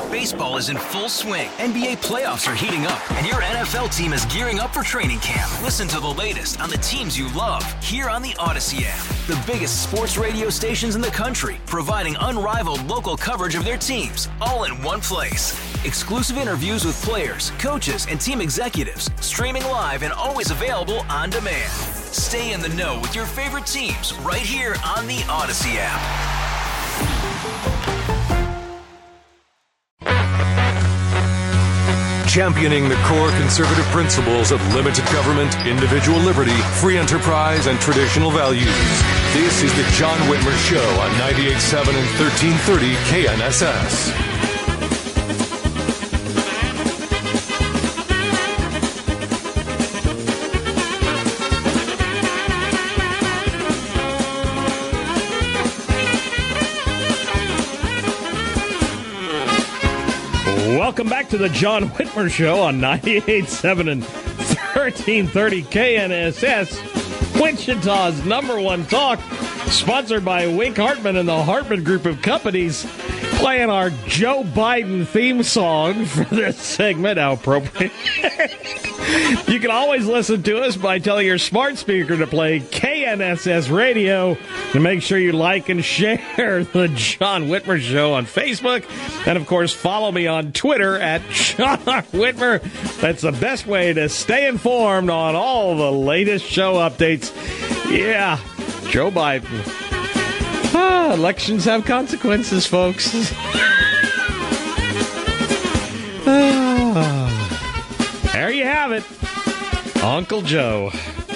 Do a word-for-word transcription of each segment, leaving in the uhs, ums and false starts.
Baseball is in full swing. N B A playoffs are heating up, and your N F L team is gearing up for training camp. Listen to the latest on the teams you love here on the Odyssey app. The biggest sports radio stations in the country, providing unrivaled local coverage of their teams, all in one place. Exclusive interviews with players, coaches, and team executives, streaming live and always available on demand. Stay in the know with your favorite teams right here on the Odyssey app. Championing the core conservative principles of limited government, individual liberty, free enterprise, and traditional values. This is the John Whitmer Show on ninety-eight point seven and thirteen thirty K N S S. Welcome back to the John Whitmer Show on ninety-eight point seven and thirteen thirty K N S S, Wichita's number one talk, sponsored by Wink Hartman and the Hartman Group of Companies, playing our Joe Biden theme song for this segment. How appropriate. You can always listen to us by telling your smart speaker to play K N S S Radio, and make sure you like and share the John Whitmer Show on Facebook. And, of course, follow me on Twitter at John Whitmer. That's the best way to stay informed on all the latest show updates. Yeah, Joe Biden. Ah, elections have consequences, folks. ah. There you have it, Uncle Joe.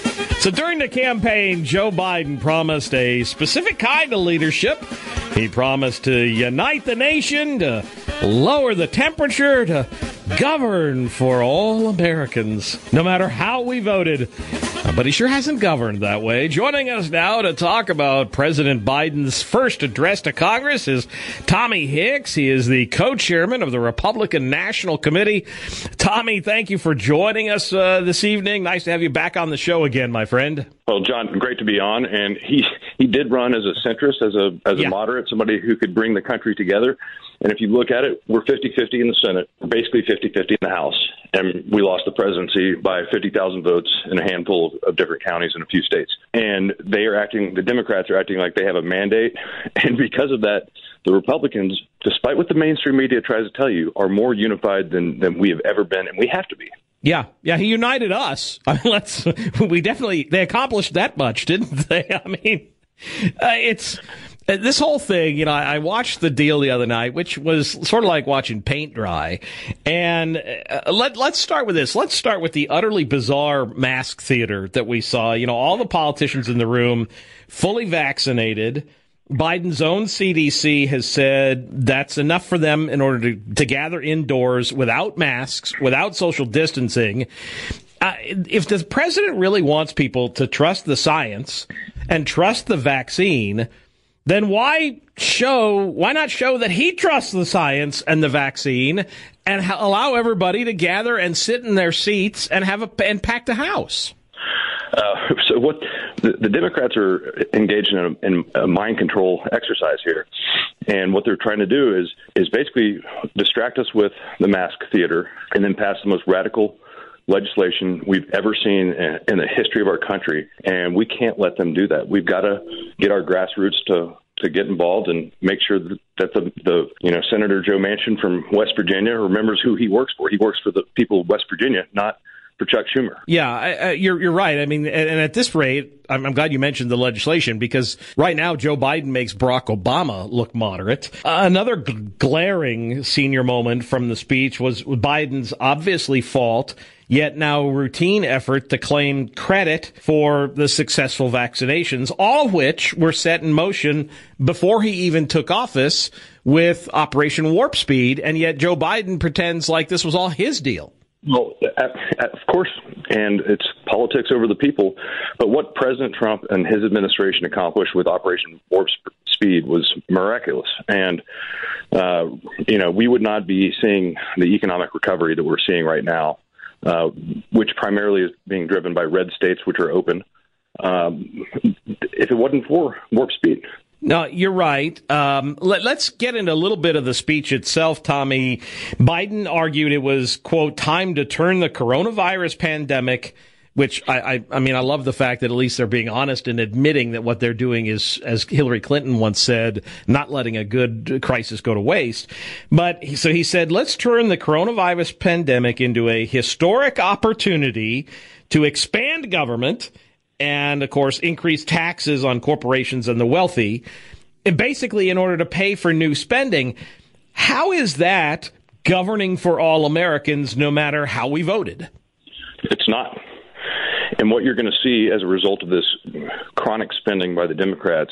So during the campaign, Joe Biden promised a specific kind of leadership. He promised to unite the nation, to lower the temperature, to govern for all Americans, no matter how we voted. But he sure hasn't governed that way. Joining us now to talk about President Biden's first address to Congress is Tommy Hicks. He is the co-chairman of the Republican National Committee. Tommy, thank you for joining us uh, this evening. Nice to have you back on the show again, my friend. Well, John, great to be on. And he he did run as a centrist, as a as a yeah. moderate, somebody who could bring the country together. And if you look at it, we're fifty-fifty in the Senate. We're basically fifty-fifty in the House. And we lost the presidency by fifty thousand votes in a handful of different counties in a few states. And they are acting, the Democrats are acting like they have a mandate. And because of that, the Republicans, despite what the mainstream media tries to tell you, are more unified than, than we have ever been. And we have to be. Yeah, yeah, he united us. I mean, let's, we definitely, they accomplished that much, didn't they? I mean, uh, it's, uh, this whole thing, you know, I, I watched the deal the other night, which was sort of like watching paint dry. And uh, let, let's start with this. Let's start with the utterly bizarre mask theater that we saw. You know, all the politicians in the room fully vaccinated. Biden's own C D C has said that's enough for them in order to, to gather indoors without masks, without social distancing. Uh, if the president really wants people to trust the science and trust the vaccine, then why show, why not show that he trusts the science and the vaccine and ha- allow everybody to gather and sit in their seats and have a, and pack the house? Uh, so what the, the Democrats are engaged in a, in a mind control exercise here, and what they're trying to do is is basically distract us with the mask theater and then pass the most radical legislation we've ever seen in, in the history of our country, and we can't let them do that. We've got to get our grassroots to to get involved and make sure that, that the, the you know Senator Joe Manchin from West Virginia remembers who he works for. He works for the people of West Virginia, not for Chuck Schumer. Yeah, I, I, you're you're right. I mean, and, and at this rate, I'm, I'm glad you mentioned the legislation, because right now Joe Biden makes Barack Obama look moderate. Uh, another g- glaring senior moment from the speech was Biden's obviously fault, yet now routine effort to claim credit for the successful vaccinations, all of which were set in motion before he even took office with Operation Warp Speed, and yet Joe Biden pretends like this was all his deal. Well, of course, and it's politics over the people. But what President Trump and his administration accomplished with Operation Warp Speed was miraculous. And, uh, you know, we would not be seeing the economic recovery that we're seeing right now, uh, which primarily is being driven by red states, which are open, um, if it wasn't for Warp Speed. No, you're right. Um, let, let's get into a little bit of the speech itself, Tommy. Biden argued it was, quote, time to turn the coronavirus pandemic, which I, I, I mean, I love the fact that at least they're being honest and admitting that what they're doing is, as Hillary Clinton once said, not letting a good crisis go to waste. But he, so he said, let's turn the coronavirus pandemic into a historic opportunity to expand government and, of course, increase taxes on corporations and the wealthy, and basically in order to pay for new spending. How is that governing for all Americans, no matter how we voted? It's not. And what you're going to see as a result of this chronic spending by the Democrats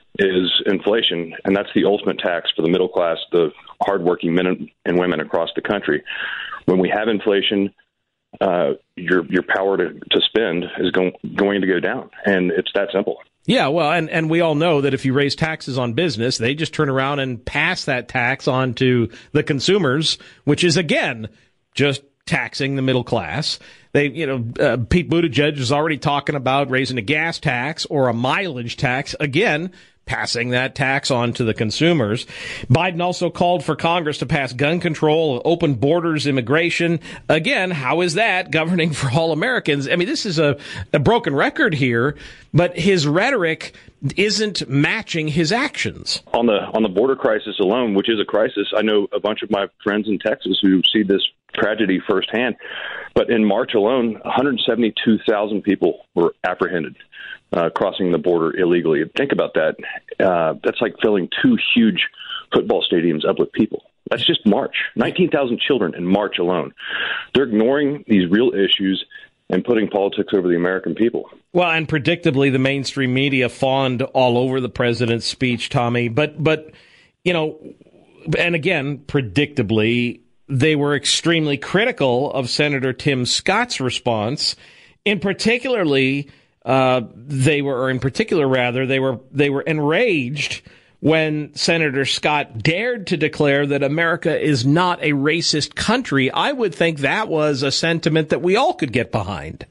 is inflation, and that's the ultimate tax for the middle class, the hardworking men and women across the country. When we have inflation, Uh, your your power to, to spend is going going to go down, and it's that simple. Yeah, well, and, and we all know that if you raise taxes on business, they just turn around and pass that tax on to the consumers, which is, again, just taxing the middle class. They, you know, uh, Pete Buttigieg is already talking about raising a gas tax or a mileage tax, again, passing that tax on to the consumers. Biden also called for Congress to pass gun control, open borders, immigration. Again, how is that governing for all Americans? I mean, this is a, a broken record here, but his rhetoric isn't matching his actions. On the on the border crisis alone, which is a crisis, I know a bunch of my friends in Texas who see this tragedy firsthand. But in March alone, one hundred seventy-two thousand people were apprehended uh, crossing the border illegally. Think about that. Uh, that's like filling two huge football stadiums up with people. That's just March. nineteen thousand children in March alone. They're ignoring these real issues and putting politics over the American people. Well, and predictably, the mainstream media fawned all over the president's speech, Tommy. But, but you know, and again, predictably, they were extremely critical of Senator Tim Scott's response. In particularly, uh, they were, or in particular, rather, they were they were enraged when Senator Scott dared to declare that America is not a racist country. I would think that was a sentiment that we all could get behind.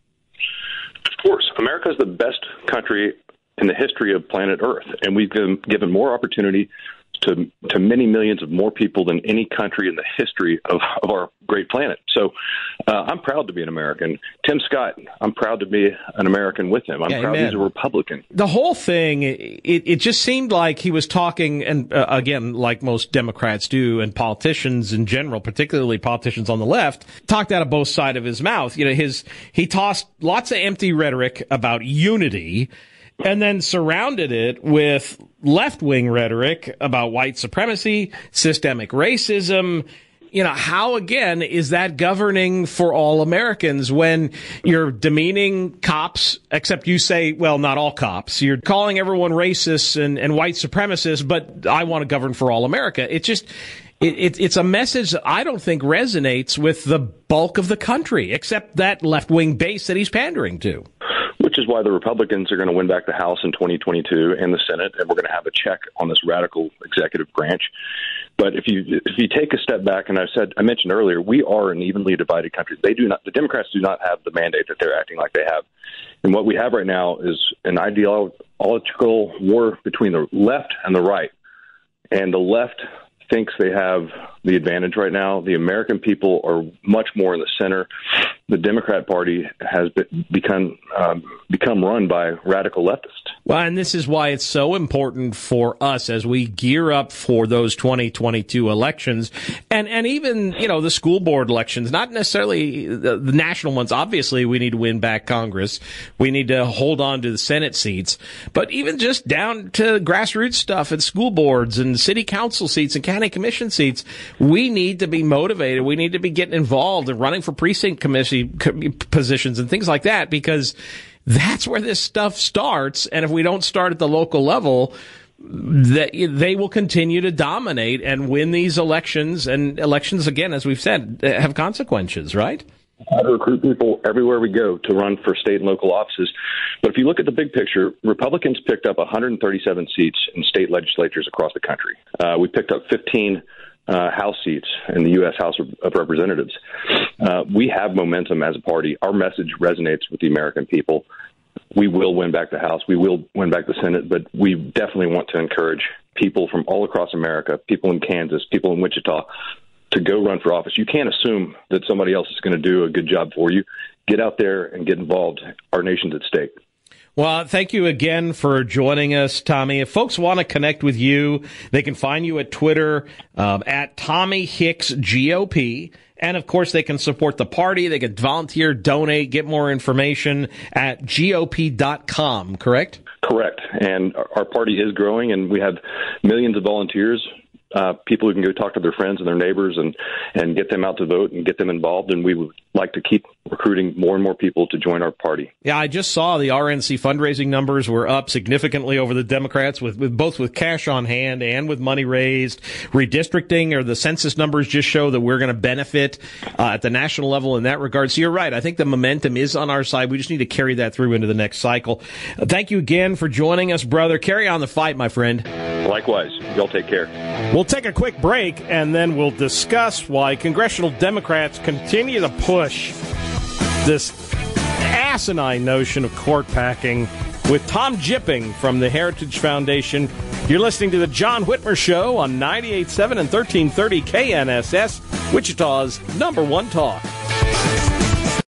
Of course, America is the best country in the history of planet Earth, and we've given, given more opportunity to to many millions of more people than any country in the history of, of our great planet. So uh, I'm proud to be an American. Tim Scott, I'm proud to be an American with him. I'm yeah, proud amen. he's a Republican. The whole thing, it, it just seemed like he was talking, and uh, again, like most Democrats do, and politicians in general, particularly politicians on the left, talked out of both sides of his mouth. You know, his he tossed lots of empty rhetoric about unity, and then surrounded it with left-wing rhetoric about white supremacy, systemic racism. You know, how, again, is that governing for all Americans when you're demeaning cops, except you say, well, not all cops. You're calling everyone racist and, and white supremacists, but I want to govern for all America. It just, it, it, it's a message that I don't think resonates with the bulk of the country, except that left-wing base that he's pandering to. Which is why the Republicans are going to win back the House in twenty twenty-two and the Senate, and we're going to have a check on this radical executive branch. But if you if you take a step back, and I said I mentioned earlier, we are an evenly divided country. They do not. The Democrats do not have the mandate that they're acting like they have. And what we have right now is an ideological war between the left and the right. And the left thinks they have the advantage right now. The American people are much more in the center. The Democrat Party has been, become um, become run by radical leftists. Well, and this is why it's so important for us as we gear up for those twenty twenty-two elections, and and even, you know, the school board elections, not necessarily the, the national ones. Obviously, we need to win back Congress. We need to hold on to the Senate seats, but even just down to grassroots stuff at school boards and city council seats and county commission seats, we need to be motivated. We need to be getting involved and running for precinct committee positions and things like that, because that's where this stuff starts. And if we don't start at the local level, that they will continue to dominate and win these elections. And elections, again, as we've said, have consequences, right? How to recruit people everywhere we go to run for state and local offices. But if you look at the big picture, Republicans picked up one hundred thirty-seven seats in state legislatures across the country. Uh, we picked up fifteen Uh, House seats in the U S House of, of Representatives. Uh, we have momentum as a party. Our message resonates with the American people. we will win back the House. We will win back the Senate. But we definitely want to encourage people from all across America, people in Kansas, people in Wichita, to go run for office. You can't assume that somebody else is going to do a good job for you. Get out there and get involved. Our nation's at stake. Well, thank you again for joining us, Tommy. If folks want to connect with you, they can find you at Twitter um, at Tommy Hicks G O P. And, of course, they can support the party. They can volunteer, donate, get more information at G O P dot com, correct? Correct. And our party is growing, and we have millions of volunteers. Uh, people who can go talk to their friends and their neighbors and, and get them out to vote and get them involved. And we would like to keep recruiting more and more people to join our party. Yeah, I just saw the R N C fundraising numbers were up significantly over the Democrats, with, with both with cash on hand and with money raised. Redistricting, or the census numbers just show that we're going to benefit uh, at the national level in that regard. So you're right. I think the momentum is on our side. We just need to carry that through into the next cycle. Uh, thank you again for joining us, brother. Carry on the fight, my friend. Likewise. Y'all take care. We'll take a quick break, and then we'll discuss why congressional Democrats continue to push this asinine notion of court packing with Tom Jipping from the Heritage Foundation. You're listening to the John Whitmer Show on ninety-eight point seven and thirteen thirty K N S S, Wichita's number one talk.